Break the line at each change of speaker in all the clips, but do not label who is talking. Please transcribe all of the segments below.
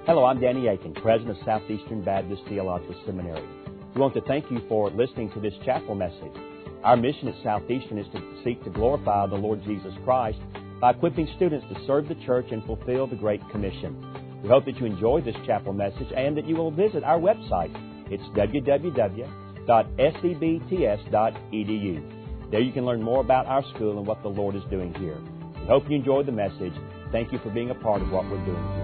Hello, I'm Danny Aiken, President of Southeastern Baptist Theological Seminary. We want to thank you for listening to this chapel message. Our mission at Southeastern is to seek to glorify the Lord Jesus Christ by equipping students to serve the church and fulfill the Great Commission. We hope that you enjoy this chapel message and that you will visit our website. It's www.sebts.edu. There you can learn more about our school and what the Lord is doing here. We hope you enjoyed the message. Thank you for being a part of what we're doing here.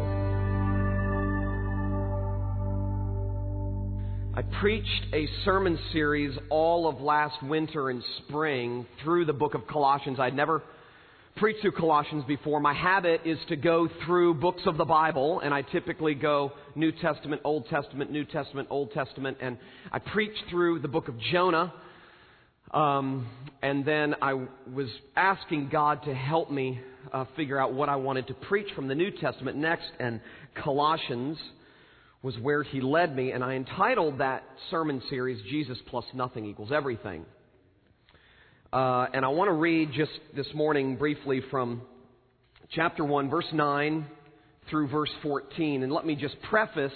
I preached a sermon series all of last winter and spring through the book of Colossians. I'd never preached through Colossians before. My habit is to go through books of the Bible, and I typically go New Testament, Old Testament, New Testament, Old Testament, and I preached through the book of Jonah, and then I was asking God to help me figure out what I wanted to preach from the New Testament next, and Colossians was where He led me, and I entitled that sermon series, Jesus Plus Nothing Equals Everything. And I want to read just this morning briefly from chapter 1, verse 9 through verse 14. And let me just preface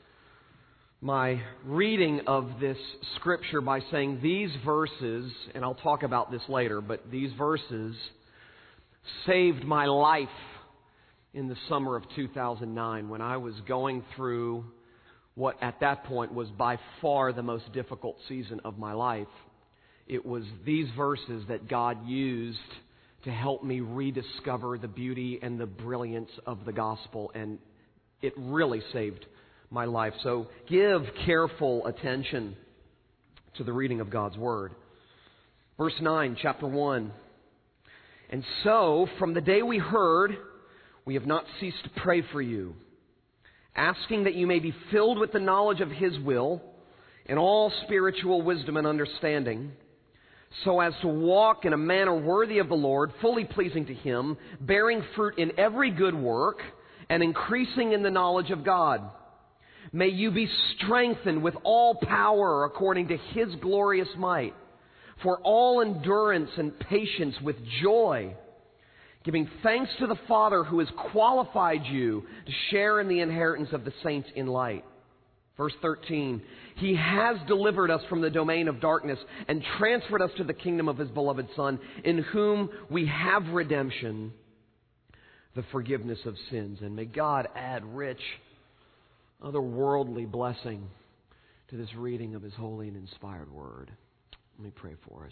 my reading of this scripture by saying these verses, and I'll talk about this later, but these verses saved my life in the summer of 2009 when I was going through what at that point was by far the most difficult season of my life. It was these verses that God used to help me rediscover the beauty and the brilliance of the gospel, and it really saved my life. So give careful attention to the reading of God's Word. Verse 9, chapter 1. And so, from the day we heard, we have not ceased to pray for you, asking that you may be filled with the knowledge of His will in all spiritual wisdom and understanding, so as to walk in a manner worthy of the Lord, fully pleasing to Him, bearing fruit in every good work, and increasing in the knowledge of God. May you be strengthened with all power according to His glorious might, for all endurance and patience with joy, giving thanks to the Father who has qualified you to share in the inheritance of the saints in light. Verse 13, He has delivered us from the domain of darkness and transferred us to the kingdom of His beloved Son, in whom we have redemption, the forgiveness of sins. And may God add rich, otherworldly blessing to this reading of His holy and inspired Word. Let me pray for us.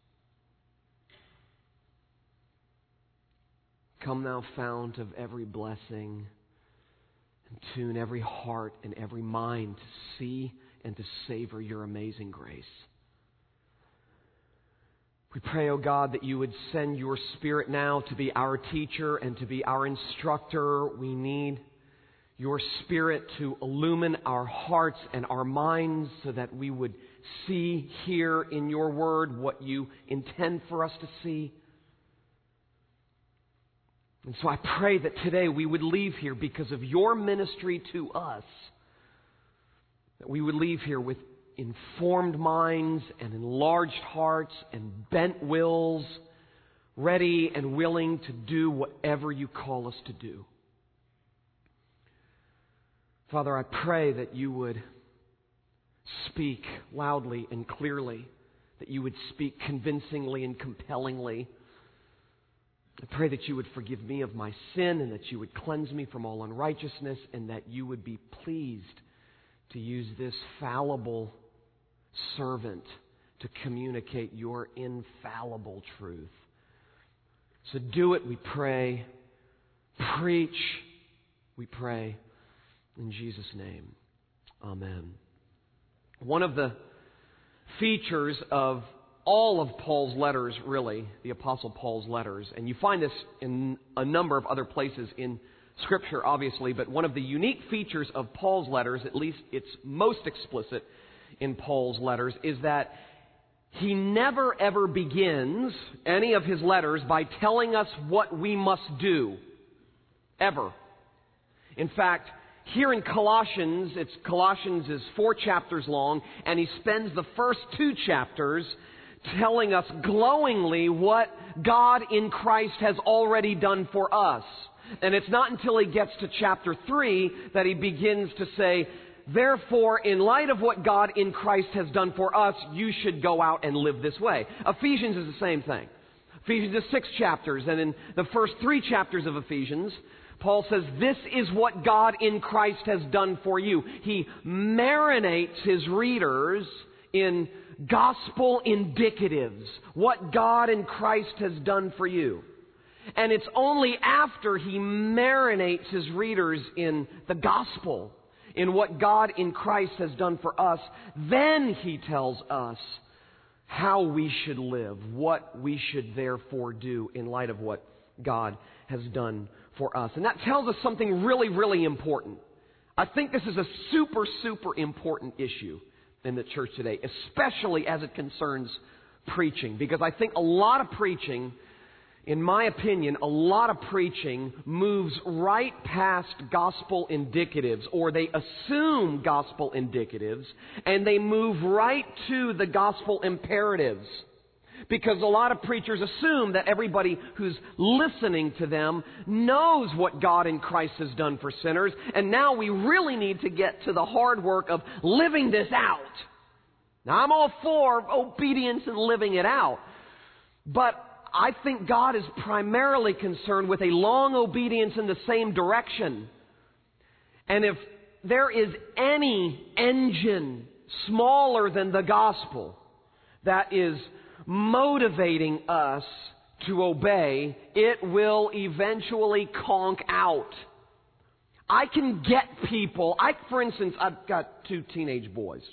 Come, thou fount of every blessing, and tune every heart and every mind to see and to savor your amazing grace. We pray, O God, that you would send your Spirit now to be our teacher and to be our instructor. We need your Spirit to illumine our hearts and our minds so that we would see, hear in your word what you intend for us to see. And so I pray that today we would leave here because of your ministry to us, that we would leave here with informed minds and enlarged hearts and bent wills, ready and willing to do whatever you call us to do. Father, I pray that you would speak loudly and clearly, that you would speak convincingly and compellingly. I pray that you would forgive me of my sin and that you would cleanse me from all unrighteousness and that you would be pleased to use this fallible servant to communicate your infallible truth. So do it, we pray. Preach, we pray. In Jesus' name, amen. One of the features of all of Paul's letters, really, the Apostle Paul's letters, and you find this in a number of other places in Scripture, obviously, but one of the unique features of Paul's letters, at least it's most explicit in Paul's letters, is that he never ever begins any of his letters by telling us what we must do. Ever. In fact, here in Colossians is 4 chapters long, and he spends the first 2 chapters telling us glowingly what God in Christ has already done for us. And it's not until he gets to chapter 3 that he begins to say, therefore, in light of what God in Christ has done for us, you should go out and live this way. Ephesians is the same thing. Ephesians is 6 chapters, and in the first 3 chapters of Ephesians, Paul says, this is what God in Christ has done for you. He marinates his readers in gospel indicatives, what God in Christ has done for you. And it's only after he marinates his readers in the gospel, in what God in Christ has done for us, then he tells us how we should live, what we should therefore do in light of what God has done for us. And that tells us something really, really important. I think this is a super, super important issue in the church today, especially as it concerns preaching. Because I think a lot of preaching, in my opinion, a lot of preaching moves right past gospel indicatives, or they assume gospel indicatives, and they move right to the gospel imperatives. Because a lot of preachers assume that everybody who's listening to them knows what God in Christ has done for sinners, and now we really need to get to the hard work of living this out. Now, I'm all for obedience and living it out, but I think God is primarily concerned with a long obedience in the same direction. And if there is any engine smaller than the gospel that is motivating us to obey, it will eventually conk out. I can get people. For instance, I've got 2 teenage boys.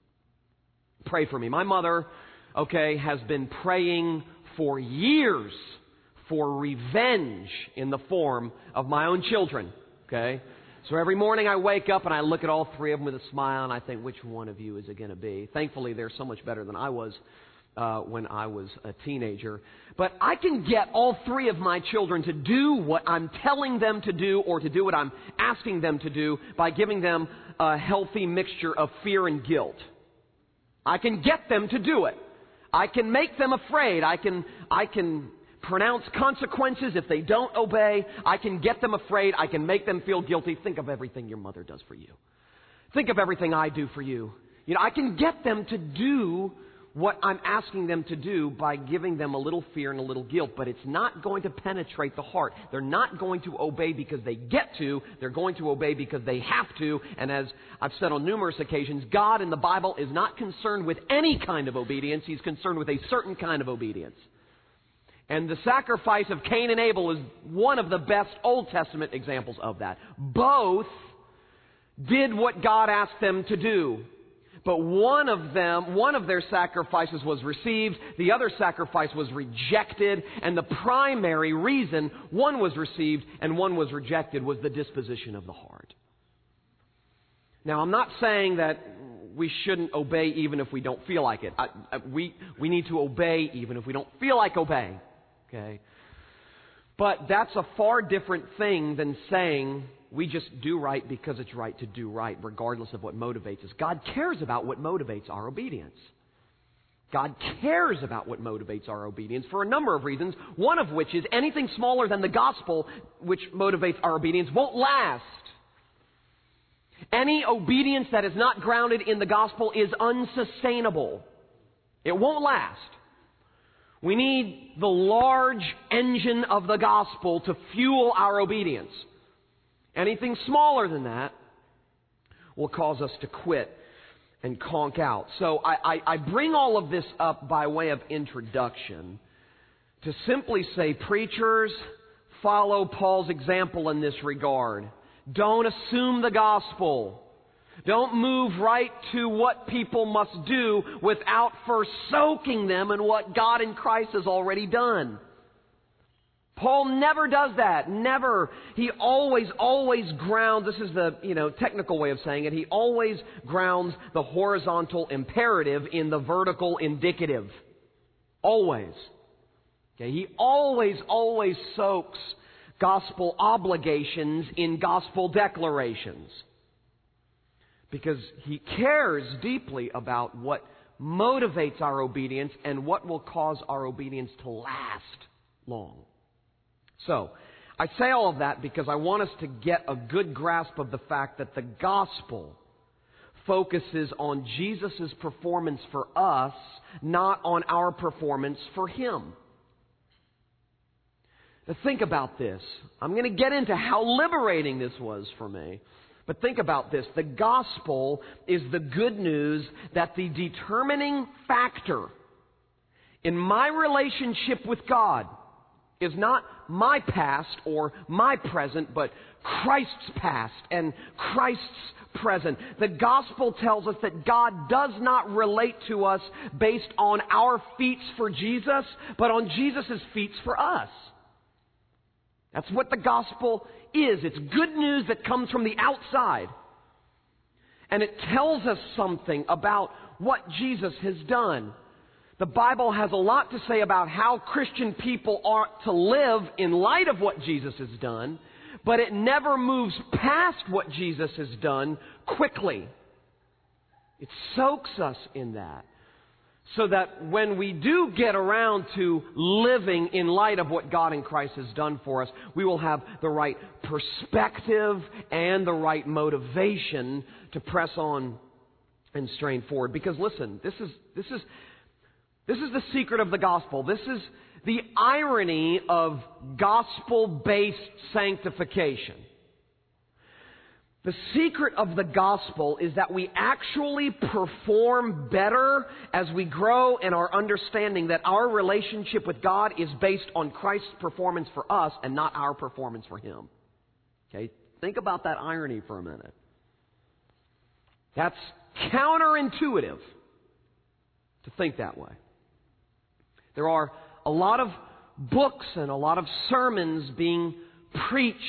Pray for me. My mother, has been praying for years for revenge in the form of my own children. So every morning I wake up and I look at all 3 of them with a smile and I think, which one of you is it going to be? Thankfully, they're so much better than I was when I was a teenager. But I can get all 3 of my children to do what I'm telling them to do, or to do what I'm asking them to do, by giving them a healthy mixture of fear and guilt. I can get them to do it. I can make them afraid. I can pronounce consequences if they don't obey. I can get them afraid. I can make them feel guilty. Think of everything your mother does for you. Think of everything I do for you. I can get them to do what I'm asking them to do by giving them a little fear and a little guilt, but it's not going to penetrate the heart. They're not going to obey because they get to. They're going to obey because they have to. And as I've said on numerous occasions, God in the Bible is not concerned with any kind of obedience. He's concerned with a certain kind of obedience. And the sacrifice of Cain and Abel is one of the best Old Testament examples of that. Both did what God asked them to do. But one of their sacrifices was received, the other sacrifice was rejected, and the primary reason one was received and one was rejected was the disposition of the heart. Now, I'm not saying that we shouldn't obey even if we don't feel like it. We need to obey even if we don't feel like obeying. But that's a far different thing than saying we just do right because it's right to do right, regardless of what motivates us. God cares about what motivates our obedience. God cares about what motivates our obedience for a number of reasons, one of which is anything smaller than the gospel which motivates our obedience won't last. Any obedience that is not grounded in the gospel is unsustainable. It won't last. We need the large engine of the gospel to fuel our obedience. Anything smaller than that will cause us to quit and conk out. So I bring all of this up by way of introduction to simply say, preachers, follow Paul's example in this regard. Don't assume the gospel. Don't move right to what people must do without first soaking them in what God in Christ has already done. Paul never does that. Never. He always grounds, this is the, technical way of saying it, he always grounds the horizontal imperative in the vertical indicative. Always. He always soaks gospel obligations in gospel declarations. Because he cares deeply about what motivates our obedience and what will cause our obedience to last long. So, I say all of that because I want us to get a good grasp of the fact that the gospel focuses on Jesus' performance for us, not on our performance for Him. Now think about this. I'm going to get into how liberating this was for me. But think about this. The gospel is the good news that the determining factor in my relationship with God is not my past or my present, but Christ's past and Christ's present. The gospel tells us that God does not relate to us based on our feats for Jesus, but on Jesus' feats for us. That's what the gospel is. It's good news that comes from the outside. And it tells us something about what Jesus has done. The Bible has a lot to say about how Christian people ought to live in light of what Jesus has done, but it never moves past what Jesus has done quickly. It soaks us in that, so that when we do get around to living in light of what God in Christ has done for us, we will have the right perspective and the right motivation to press on and strain forward. Because listen, this is the secret of the gospel. This is the irony of gospel-based sanctification. The secret of the gospel is that we actually perform better as we grow in our understanding that our relationship with God is based on Christ's performance for us and not our performance for Him. Okay? Think about that irony for a minute. That's counterintuitive to think that way. There are a lot of books and a lot of sermons being preached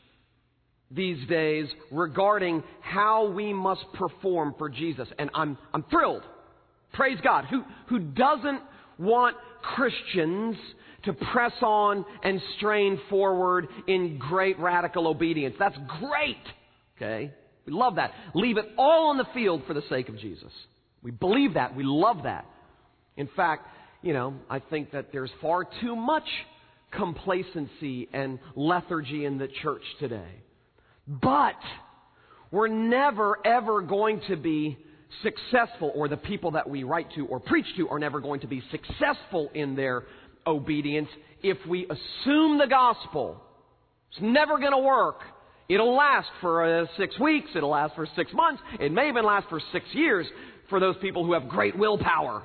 these days regarding how we must perform for Jesus. And I'm thrilled. Praise God. Who doesn't want Christians to press on and strain forward in great radical obedience? That's great. Okay? We love that. Leave it all on the field for the sake of Jesus. We believe that. We love that. In fact, I think that there's far too much complacency and lethargy in the church today. But we're never, ever going to be successful, or the people that we write to or preach to are never going to be successful in their obedience if we assume the gospel. It's never going to work. It'll last for 6 weeks. It'll last for 6 months. It may even last for 6 years for those people who have great willpower.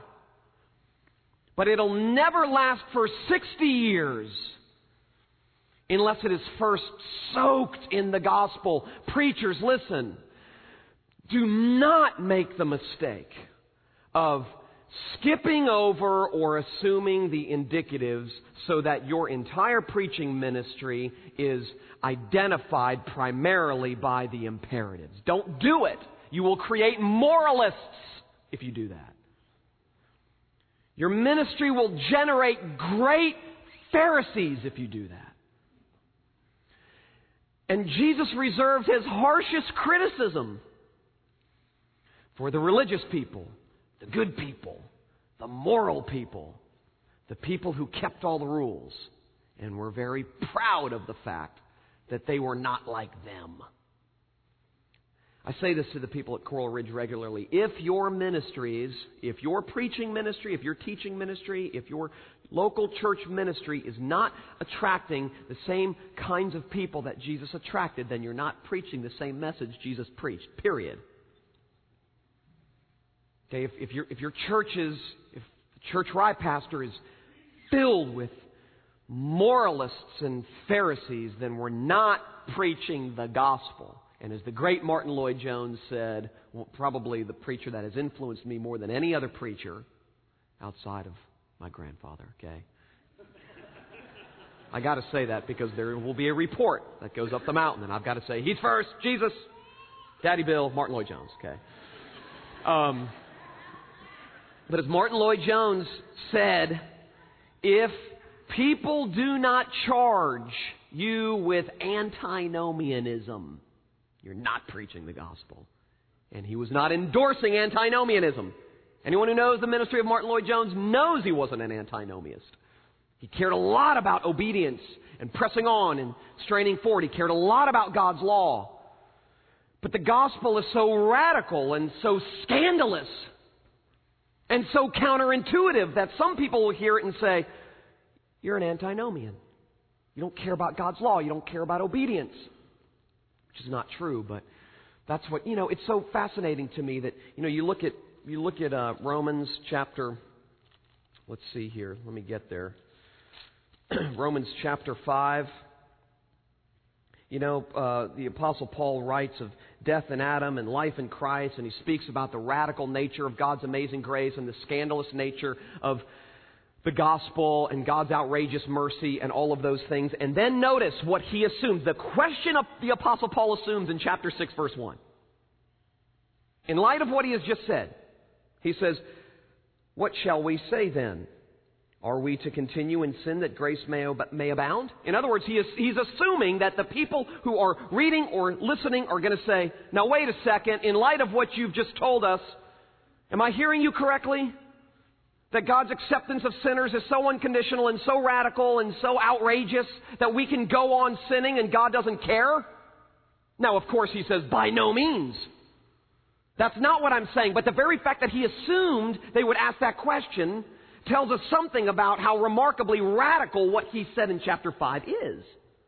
But it'll never last for 60 years unless it is first soaked in the gospel. Preachers, listen. Do not make the mistake of skipping over or assuming the indicatives so that your entire preaching ministry is identified primarily by the imperatives. Don't do it. You will create moralists if you do that. Your ministry will generate great Pharisees if you do that. And Jesus reserved His harshest criticism for the religious people, the good people, the moral people, the people who kept all the rules and were very proud of the fact that they were not like them. I say this to the people at Coral Ridge regularly. If your ministries, if your preaching ministry, if your teaching ministry, if your local church ministry is not attracting the same kinds of people that Jesus attracted, then you're not preaching the same message Jesus preached, period. Okay, if the church where I pastor is filled with moralists and Pharisees, then we're not preaching the gospel. And as the great Martin Lloyd-Jones said, probably the preacher that has influenced me more than any other preacher outside of my grandfather, okay? I got to say that because there will be a report that goes up the mountain, and I've got to say, he's first, Jesus, Daddy Bill, Martin Lloyd-Jones, okay? But as Martin Lloyd-Jones said, if people do not charge you with antinomianism, you're not preaching the gospel. And he was not endorsing antinomianism. Anyone who knows the ministry of Martin Lloyd-Jones knows he wasn't an antinomiist. He cared a lot about obedience and pressing on and straining forward. He cared a lot about God's law. But the gospel is so radical and so scandalous and so counterintuitive that some people will hear it and say, you're an antinomian. You don't care about God's law. You don't care about obedience. Which is not true, but that's what, it's so fascinating to me that, you look at Romans chapter, let's see here, let me get there. Romans chapter 5. The Apostle Paul writes of death in Adam and life in Christ, and he speaks about the radical nature of God's amazing grace and the scandalous nature of the gospel and God's outrageous mercy and all of those things. And then notice what he assumes. The question of the Apostle Paul assumes in chapter 6, verse 1. In light of what he has just said, he says, what shall we say then? Are we to continue in sin that grace may abound? In other words, he's assuming that the people who are reading or listening are going to say, now wait a second, in light of what you've just told us, am I hearing you correctly? That God's acceptance of sinners is so unconditional and so radical and so outrageous that we can go on sinning and God doesn't care? Now, of course, he says, by no means. That's not what I'm saying. But the very fact that he assumed they would ask that question tells us something about how remarkably radical what he said in chapter 5 is.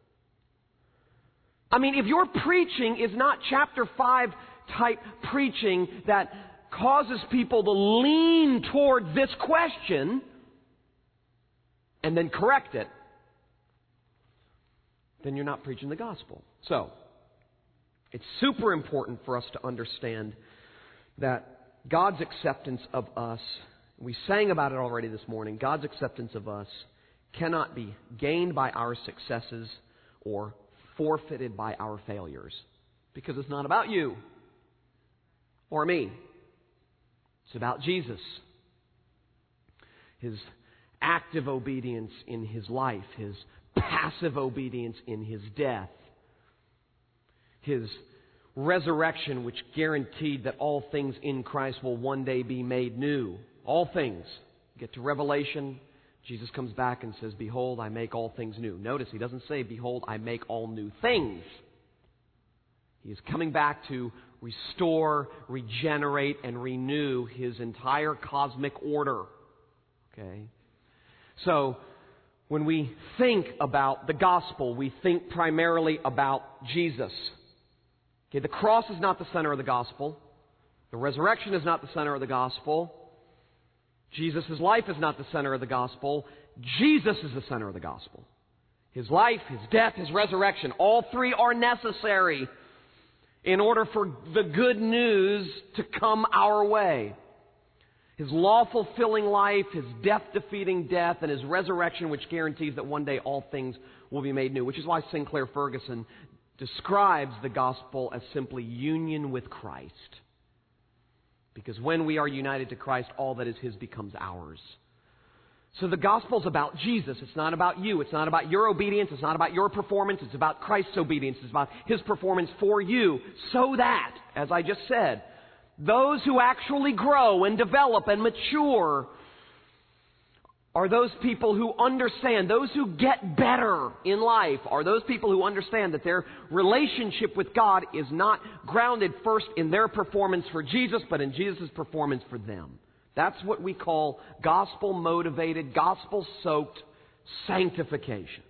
I mean, if your preaching is not chapter 5 type preaching that causes people to lean toward this question and then correct it, then you're not preaching the gospel. So, it's super important for us to understand that God's acceptance of us, we sang about it already this morning, God's acceptance of us cannot be gained by our successes or forfeited by our failures. Because it's not about you or me. It's about Jesus. His active obedience in His life, His passive obedience in His death, His resurrection, which guaranteed that all things in Christ will one day be made new. All things. Get to Revelation, Jesus comes back and says, behold, I make all things new. Notice, He doesn't say, behold, I make all new things. He is coming back to restore, regenerate, and renew His entire cosmic order. Okay? So, when we think about the gospel, we think primarily about Jesus. Okay, the cross is not the center of the gospel. The resurrection is not the center of the gospel. Jesus' life is not the center of the gospel. Jesus is the center of the gospel. His life, His death, His resurrection, all three are necessary in order for the good news to come our way. His law-fulfilling life, His death-defeating death, and His resurrection, which guarantees that one day all things will be made new. Which is why Sinclair Ferguson describes the gospel as simply union with Christ. Because when we are united to Christ, all that is His becomes ours. So the gospel's about Jesus. It's not about you. It's not about your obedience. It's not about your performance. It's about Christ's obedience. It's about His performance for you. So that, as I just said, those who actually grow and develop and mature are those people who understand, those who get better in life, are those people who understand that their relationship with God is not grounded first in their performance for Jesus, but in Jesus' performance for them. That's what we call gospel-motivated, gospel-soaked sanctification.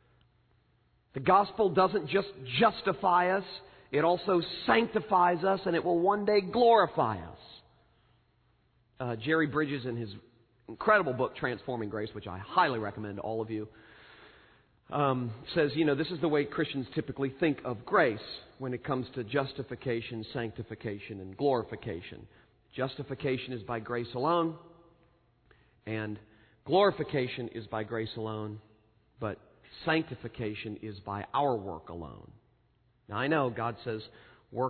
The gospel doesn't just justify us, it also sanctifies us, and it will one day glorify us. Jerry Bridges, in his incredible book, Transforming Grace, which I highly recommend to all of you, says, this is the way Christians typically think of grace when it comes to justification, sanctification, and glorification. Justification is by grace alone, and glorification is by grace alone, but sanctification is by our work alone. Now, I know God says, you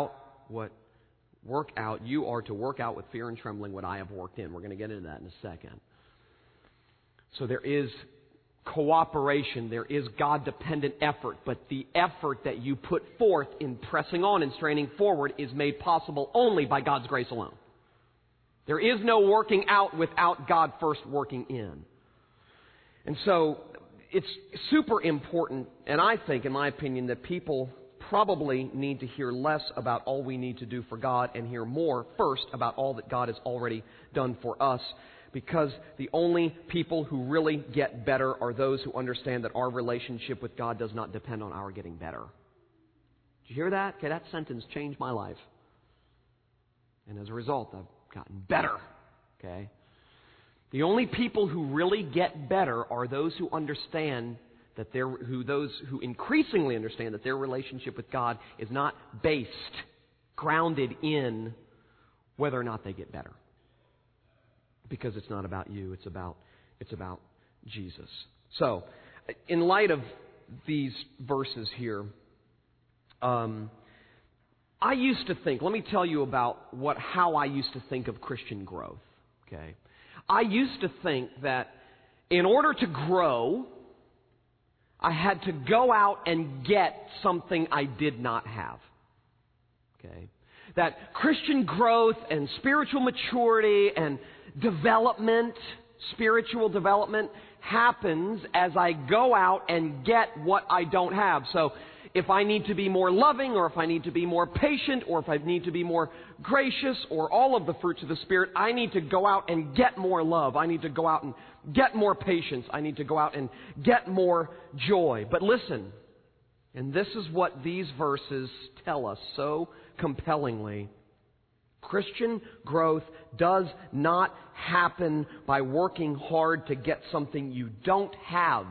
are to work out with fear and trembling what I have worked in. We're going to get into that in a second. So there is cooperation, there is God-dependent effort, but the effort that you put forth in pressing on and straining forward is made possible only by God's grace alone. There is no working out without God first working in. And so it's super important, and I think, in my opinion, that people probably need to hear less about all we need to do for God and hear more first about all that God has already done for us, because the only people who really get better are those who understand that our relationship with God does not depend on our getting better. Did you hear that? Okay, that sentence changed my life. And as a result, I've gotten better. Okay? The only people who really get better are those who understand that those who increasingly understand that their relationship with God is not based, grounded in whether or not they get better. Because it's not about you, it's about Jesus. So, in light of these verses here, I used to think, let me tell you about how I used to think of Christian growth. Okay? I used to think that in order to grow, I had to go out and get something I did not have. Okay? That Christian growth and spiritual maturity and development, spiritual development, happens as I go out and get what I don't have. So if I need to be more loving, or if I need to be more patient, or if I need to be more gracious, or all of the fruits of the Spirit, I need to go out and get more love. I need to go out and get more patience. I need to go out and get more joy. But listen, and this is what these verses tell us so compellingly. Christian growth does not happen by working hard to get something you don't have.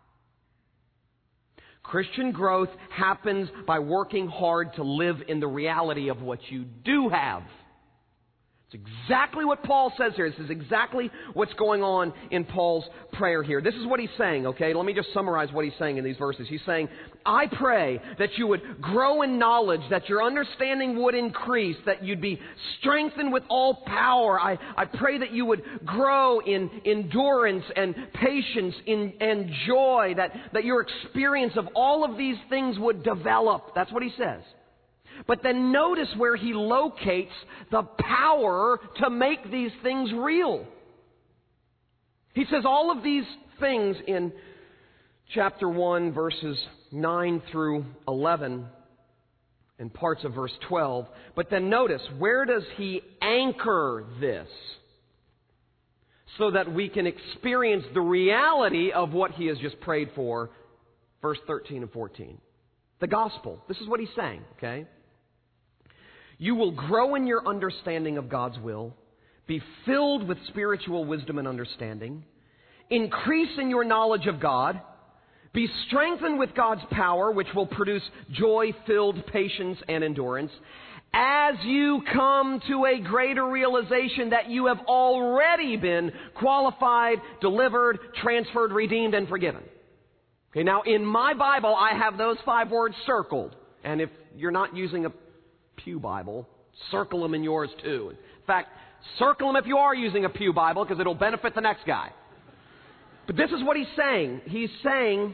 Christian growth happens by working hard to live in the reality of what you do have. It's exactly what Paul says here. This is exactly what's going on in Paul's prayer here. This is what he's saying, okay? Let me just summarize what he's saying in these verses. He's saying, I pray that you would grow in knowledge, that your understanding would increase, that you'd be strengthened with all power. I pray that you would grow in endurance and patience and joy, that your experience of all of these things would develop. That's what he says. But then notice where he locates the power to make these things real. He says all of these things in chapter 1, verses 9 through 11, and parts of verse 12. But then notice, where does he anchor this? So that we can experience the reality of what he has just prayed for, verse 13 and 14. The gospel. This is what he's saying, okay? You will grow in your understanding of God's will, be filled with spiritual wisdom and understanding, increase in your knowledge of God, be strengthened with God's power, which will produce joy-filled patience and endurance, as you come to a greater realization that you have already been qualified, delivered, transferred, redeemed, and forgiven. Okay, now in my Bible, I have those 5 words circled. And if you're not using a Pew Bible, circle them in yours too. In fact, circle them if you are using a Pew Bible, because it'll benefit the next guy. But this is what he's saying. He's saying,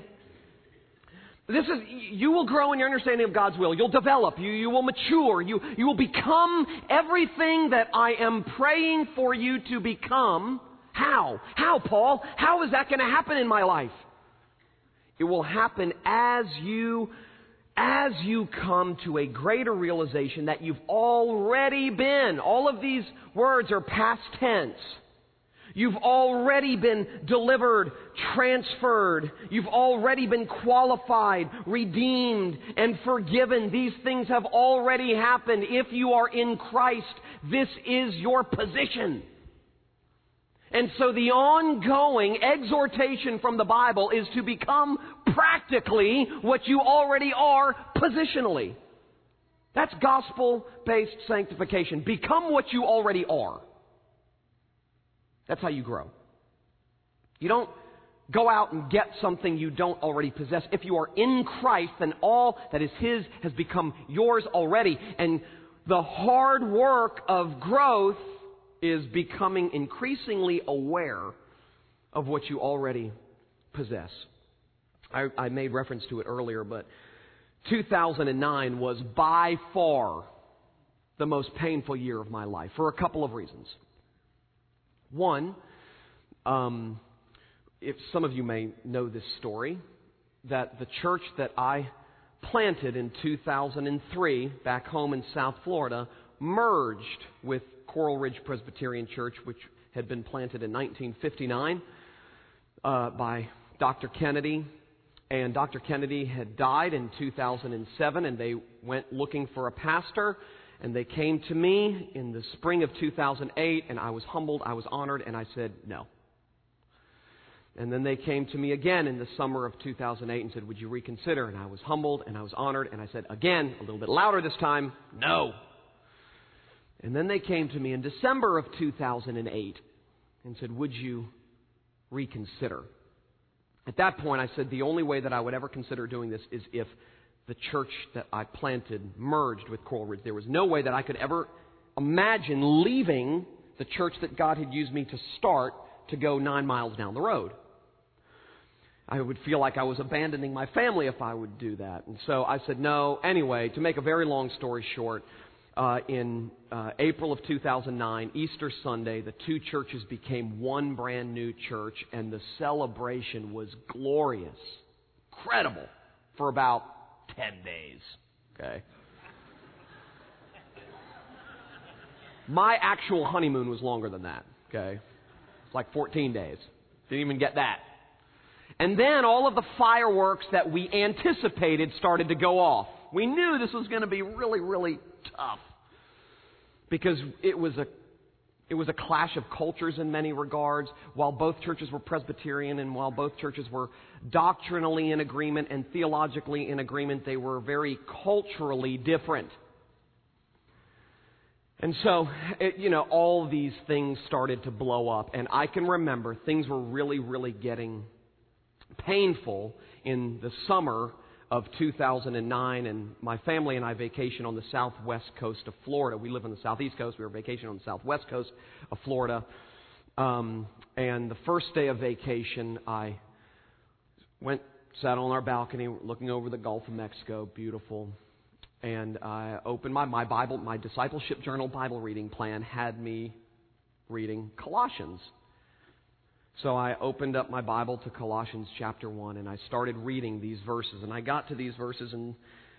you will grow in your understanding of God's will. You'll develop. You will mature. You will become everything that I am praying for you to become. How? How, Paul? How is that going to happen in my life? It will happen as you come to a greater realization that you've already been. All of these words are past tense. You've already been delivered, transferred. You've already been qualified, redeemed, and forgiven. These things have already happened. If you are in Christ, this is your position. And so the ongoing exhortation from the Bible is to become practically what you already are positionally. That's gospel-based sanctification. Become what you already are. That's how you grow. You don't go out and get something you don't already possess. If you are in Christ, then all that is His has become yours already. And the hard work of growth is becoming increasingly aware of what you already possess. I made reference to it earlier, but 2009 was by far the most painful year of my life for a couple of reasons. One, if some of you may know this story, that the church that I planted in 2003 back home in South Florida merged with Coral Ridge Presbyterian Church, which had been planted in 1959 by Dr. Kennedy. And Dr. Kennedy had died in 2007, and they went looking for a pastor. And they came to me in the spring of 2008, and I was humbled, I was honored, and I said no. And then they came to me again in the summer of 2008 and said, would you reconsider? And I was humbled, and I was honored, and I said again, a little bit louder this time, no. And then they came to me in December of 2008 and said, would you reconsider? At that point, I said the only way that I would ever consider doing this is if the church that I planted merged with Coral Ridge. There was no way that I could ever imagine leaving the church that God had used me to start to go 9 miles down the road. I would feel like I was abandoning my family if I would do that. And so I said no. Anyway, to make a very long story short, in April of 2009, Easter Sunday, the two churches became one brand new church, and the celebration was glorious, incredible, for about 10 days. Okay. My actual honeymoon was longer than that. Okay. It's like 14 days. Didn't even get that. And then all of the fireworks that we anticipated started to go off. We knew this was going to be really, really tough because it was a clash of cultures in many regards. While both churches were Presbyterian and while both churches were doctrinally in agreement and theologically in agreement, they were very culturally different. And so, all these things started to blow up. And I can remember things were really, really getting painful in the summer of 2009, and my family and I vacation on the southwest coast of Florida. We live on the southeast coast. We were vacationing on the southwest coast of Florida. And the first day of vacation, I sat on our balcony looking over the Gulf of Mexico, beautiful. And I opened my Bible, my discipleship journal Bible reading plan had me reading Colossians. So I opened up my Bible to Colossians chapter 1, and I started reading these verses. And I got to these verses in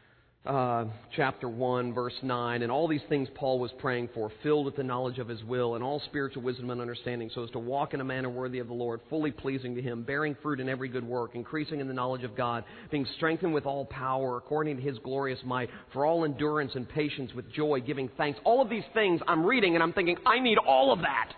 chapter 1, verse 9. And all these things Paul was praying for, filled with the knowledge of His will and all spiritual wisdom and understanding, so as to walk in a manner worthy of the Lord, fully pleasing to Him, bearing fruit in every good work, increasing in the knowledge of God, being strengthened with all power according to His glorious might, for all endurance and patience with joy, giving thanks. All of these things I'm reading, and I'm thinking, I need all of that.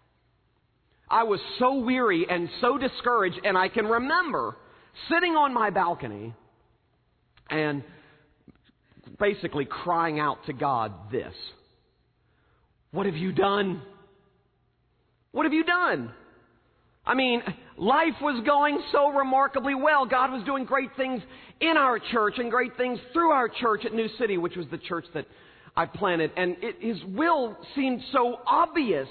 I was so weary and so discouraged, and I can remember sitting on my balcony and basically crying out to God this: what have you done? What have you done? I mean, life was going so remarkably well. God was doing great things in our church and great things through our church at New City, which was the church that I planted. And His will seemed so obvious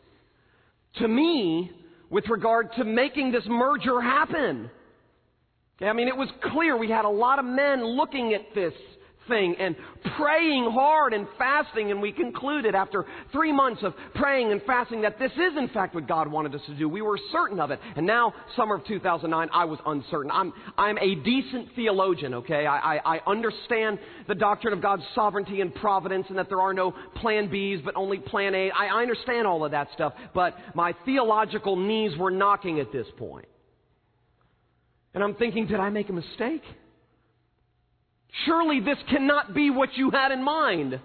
to me with regard to making this merger happen. Okay, I mean, it was clear we had a lot of men looking at this thing and praying hard and fasting, and we concluded after 3 months of praying and fasting that this is in fact what God wanted us to do. We were certain of it. And now, summer of 2009, I was uncertain. I'm a decent theologian, okay? I understand the doctrine of God's sovereignty and providence and that there are no plan Bs but only plan A. I understand all of that stuff, but my theological knees were knocking at this point. And I'm thinking, did I make a mistake? Surely this cannot be what you had in mind.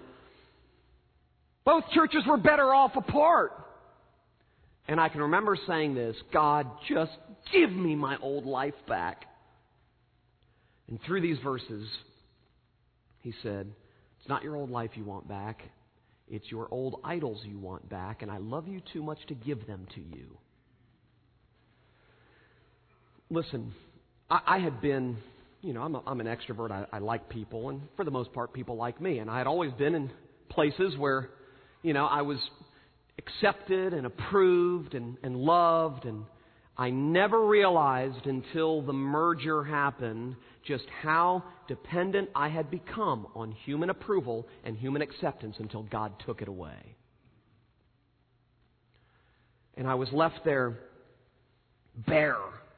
Both churches were better off apart. And I can remember saying this: God, just give me my old life back. And through these verses, He said, it's not your old life you want back. It's your old idols you want back, and I love you too much to give them to you. Listen, I had been... I'm an extrovert. I like people, and for the most part, people like me. And I had always been in places where, I was accepted and approved and loved. And I never realized until the merger happened just how dependent I had become on human approval and human acceptance until God took it away. And I was left there bare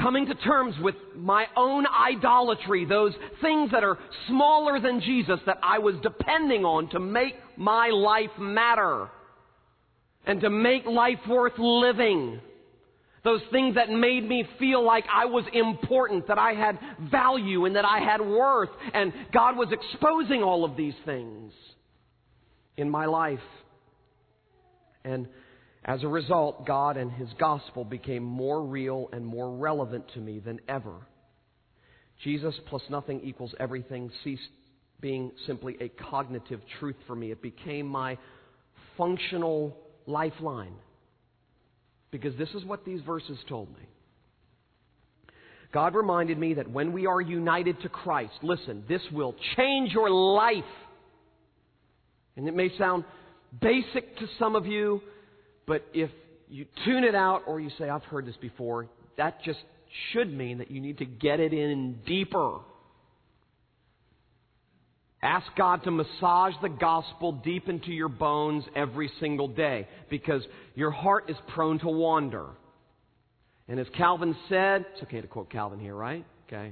coming to terms with my own idolatry, those things that are smaller than Jesus that I was depending on to make my life matter and to make life worth living. Those things that made me feel like I was important, that I had value and that I had worth. And God was exposing all of these things in my life. And as a result, God and His gospel became more real and more relevant to me than ever. Jesus plus nothing equals everything ceased being simply a cognitive truth for me. It became my functional lifeline. Because this is what these verses told me. God reminded me that when we are united to Christ, listen, this will change your life. And it may sound basic to some of you, but if you tune it out or you say, I've heard this before, that just should mean that you need to get it in deeper. Ask God to massage the gospel deep into your bones every single day, because your heart is prone to wander. And as Calvin said, it's okay to quote Calvin here, right? Okay.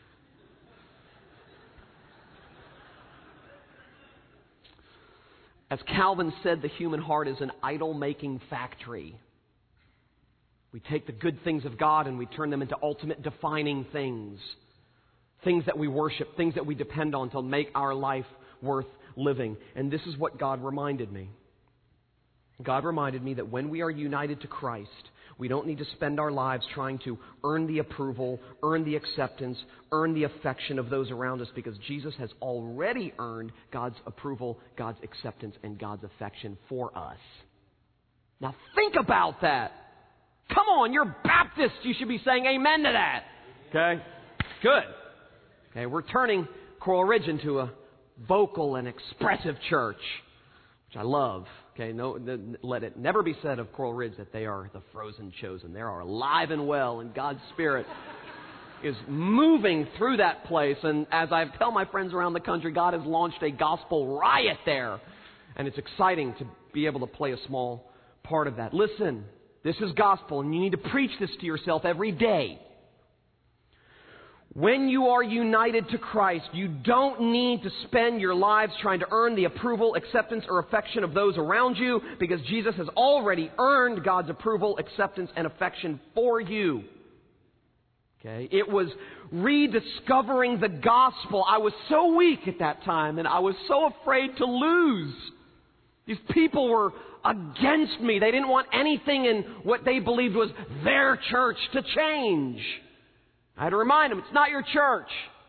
As Calvin said, the human heart is an idol-making factory. We take the good things of God and we turn them into ultimate defining things. Things that we worship, things that we depend on to make our life worth living. And this is what God reminded me. God reminded me that when we are united to Christ, we don't need to spend our lives trying to earn the approval, earn the acceptance, earn the affection of those around us, because Jesus has already earned God's approval, God's acceptance, and God's affection for us. Now think about that. Come on, you're Baptist. You should be saying amen to that. Okay? Good. Okay, we're turning Coral Ridge into a vocal and expressive church, which I love. Okay, let it never be said of Coral Ridge that they are the frozen chosen. They are alive and well, and God's Spirit is moving through that place. And as I tell my friends around the country, God has launched a gospel riot there. And it's exciting to be able to play a small part of that. Listen, this is gospel, and you need to preach this to yourself every day. When you are united to Christ, you don't need to spend your lives trying to earn the approval, acceptance, or affection of those around you, because Jesus has already earned God's approval, acceptance, and affection for you. Okay? It was rediscovering the gospel. I was so weak at that time, and I was so afraid to lose. These people were against me. They didn't want anything in what they believed was their church to change. I had to remind them, it's not your church.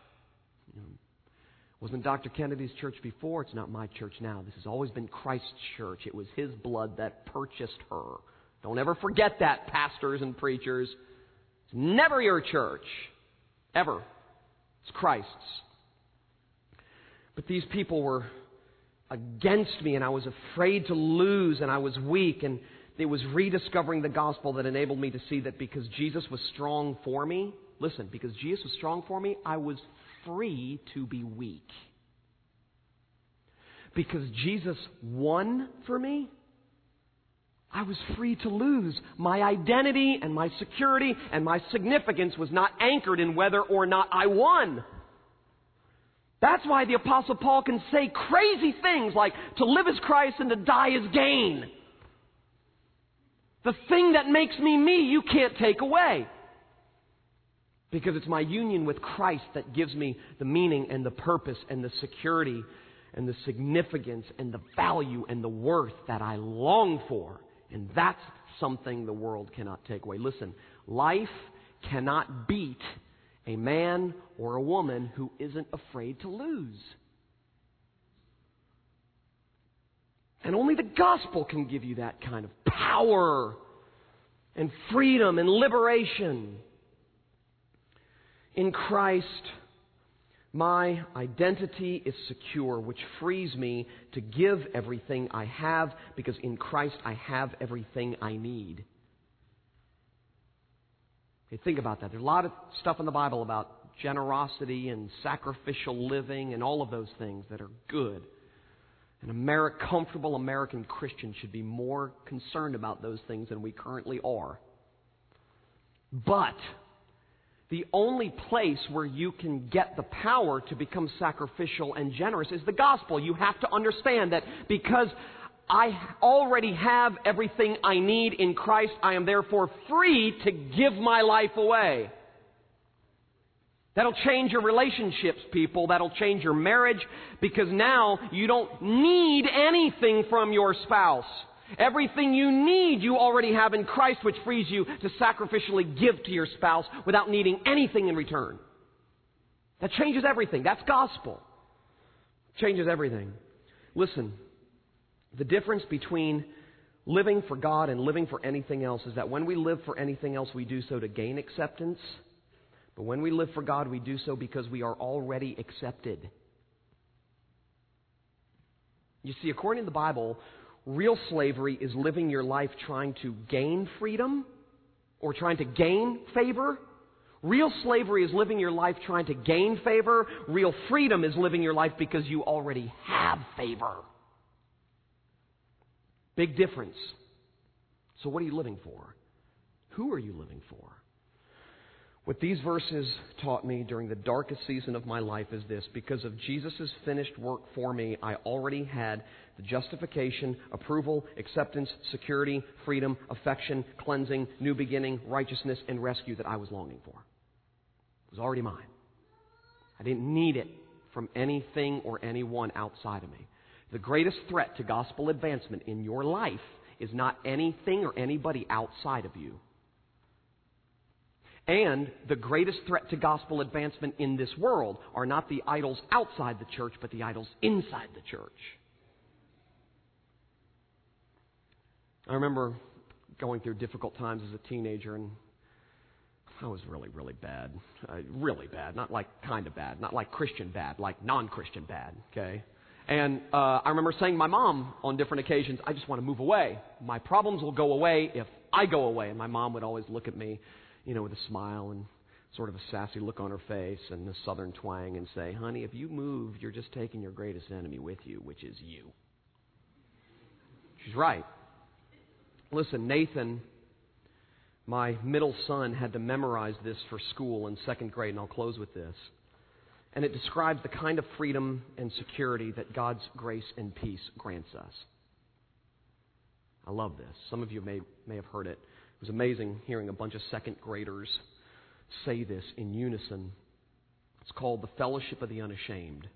Wasn't Dr. Kennedy's church before? It's not my church now. This has always been Christ's church. It was His blood that purchased her. Don't ever forget that, pastors and preachers. It's never your church. Ever. It's Christ's. But these people were against me, and I was afraid to lose, and I was weak, and it was rediscovering the gospel that enabled me to see that because Jesus was strong for me, listen, because Jesus was strong for me, I was free to be weak. Because Jesus won for me, I was free to lose. My identity and my security and my significance was not anchored in whether or not I won. That's why the Apostle Paul can say crazy things like, to live is Christ and to die is gain. The thing that makes me me, you can't take away. Because it's my union with Christ that gives me the meaning and the purpose and the security and the significance and the value and the worth that I long for. And that's something the world cannot take away. Listen, life cannot beat a man or a woman who isn't afraid to lose. And only the gospel can give you that kind of power and freedom and liberation. In Christ, my identity is secure, which frees me to give everything I have, because in Christ I have everything I need. Okay, think about that. There's a lot of stuff in the Bible about generosity and sacrificial living and all of those things that are good. An comfortable American Christian should be more concerned about those things than we currently are. But the only place where you can get the power to become sacrificial and generous is the gospel. You have to understand that because I already have everything I need in Christ, I am therefore free to give my life away. That'll change your relationships, people. That'll change your marriage, because now you don't need anything from your spouse. Everything you need, you already have in Christ, which frees you to sacrificially give to your spouse without needing anything in return. That changes everything. That's gospel. Changes everything. Listen, the difference between living for God and living for anything else is that when we live for anything else, we do so to gain acceptance. But when we live for God, we do so because we are already accepted. You see, according to the Bible, real slavery is living your life trying to gain freedom or trying to gain favor. Real slavery is living your life trying to gain favor. Real freedom is living your life because you already have favor. Big difference. So what are you living for? Who are you living for? What these verses taught me during the darkest season of my life is this: because of Jesus' finished work for me, I already had the justification, approval, acceptance, security, freedom, affection, cleansing, new beginning, righteousness, and rescue that I was longing for. It was already mine. I didn't need it from anything or anyone outside of me. The greatest threat to gospel advancement in your life is not anything or anybody outside of you. And the greatest threat to gospel advancement in this world are not the idols outside the church, but the idols inside the church. I remember going through difficult times as a teenager, and I was really, really bad. Really bad. Not like kind of bad. Not like Christian bad. Like non-Christian bad. Okay? And I remember saying to my mom on different occasions, I just want to move away. My problems will go away if I go away. And my mom would always look at me, with a smile and sort of a sassy look on her face and a southern twang and say, honey, if you move, you're just taking your greatest enemy with you, which is you. She's right. Listen, Nathan, my middle son, had to memorize this for school in second grade, and I'll close with this. And it describes the kind of freedom and security that God's grace and peace grants us. I love this. Some of you may have heard it. It was amazing hearing a bunch of second graders say this in unison. It's called the Fellowship of the Unashamed.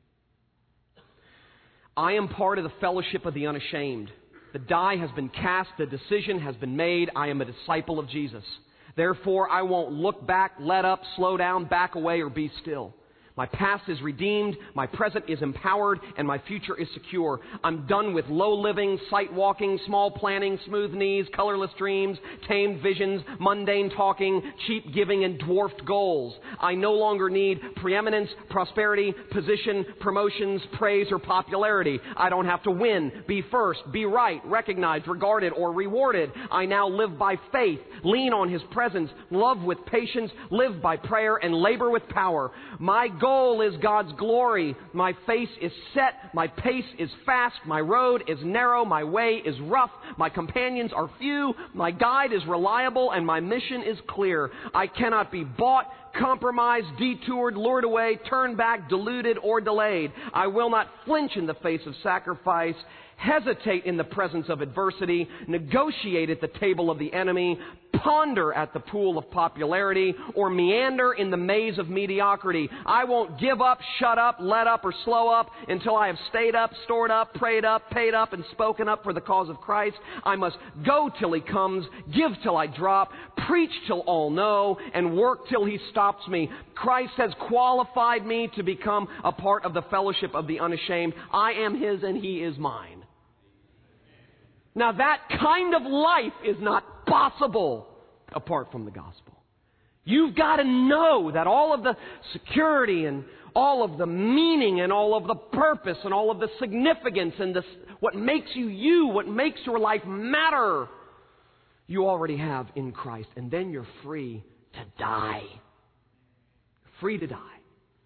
I am part of the Fellowship of the Unashamed. The die has been cast. The decision has been made. I am a disciple of Jesus. Therefore, I won't look back, let up, slow down, back away, or be still. My past is redeemed, my present is empowered, and my future is secure. I'm done with low living, sight walking, small planning, smooth knees, colorless dreams, tamed visions, mundane talking, cheap giving, and dwarfed goals. I no longer need preeminence, prosperity, position, promotions, praise, or popularity. I don't have to win, be first, be right, recognized, regarded, or rewarded. I now live by faith, lean on His presence, love with patience, live by prayer, and labor with power. My goal is God's glory. My face is set. My pace is fast. My road is narrow. My way is rough. My companions are few. My guide is reliable, and my mission is clear. I cannot be bought, compromised, detoured, lured away, turned back, deluded, or delayed. I will not flinch in the face of sacrifice, hesitate in the presence of adversity, negotiate at the table of the enemy, ponder at the pool of popularity, or meander in the maze of mediocrity. I won't give up, shut up, let up, or slow up until I have stayed up, stored up, prayed up, paid up, and spoken up for the cause of Christ. I must go till He comes, give till I drop, preach till all know, and work till He stops me. Christ has qualified me to become a part of the fellowship of the unashamed. I am His and He is mine. Now that kind of life is not possible apart from the gospel. You've got to know that all of the security and all of the meaning and all of the purpose and all of the significance and what makes you, what makes your life matter, you already have in Christ. And then you're free to die. Free to die.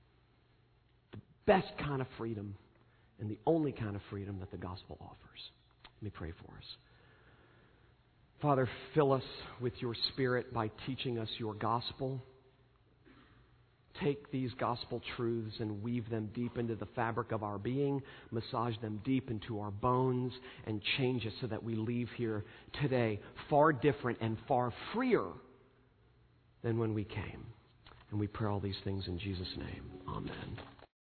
The best kind of freedom and the only kind of freedom that the gospel offers. Let me pray for us. Father, fill us with your Spirit by teaching us your gospel. take these gospel truths and weave them deep into the fabric of our being, massage them deep into our bones, and change us so that we leave here today far different and far freer than when we came. And we pray all these things in Jesus' name. Amen.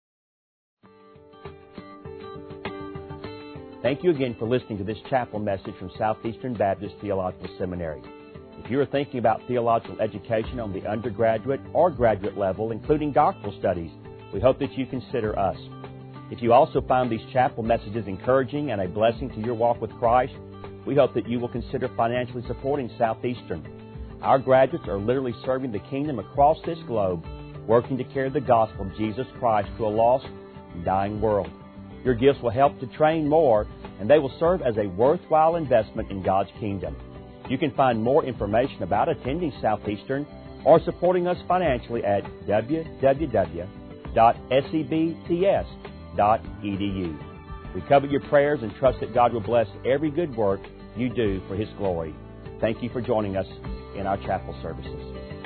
Thank you again for listening to this chapel message from Southeastern Baptist Theological Seminary. If you are thinking about theological education on the undergraduate or graduate level, including doctoral studies, we hope that you consider us. If you also find these chapel messages encouraging and a blessing to your walk with Christ, we hope that you will consider financially supporting Southeastern. Our graduates are literally serving the kingdom across this globe, working to carry the gospel of Jesus Christ to a lost and dying world. Your gifts will help to train more, and they will serve as a worthwhile investment in God's kingdom. You can find more information about attending Southeastern or supporting us financially at www.sebts.edu. We covet your prayers and trust that God will bless every good work you do for His glory. Thank you for joining us in our chapel services.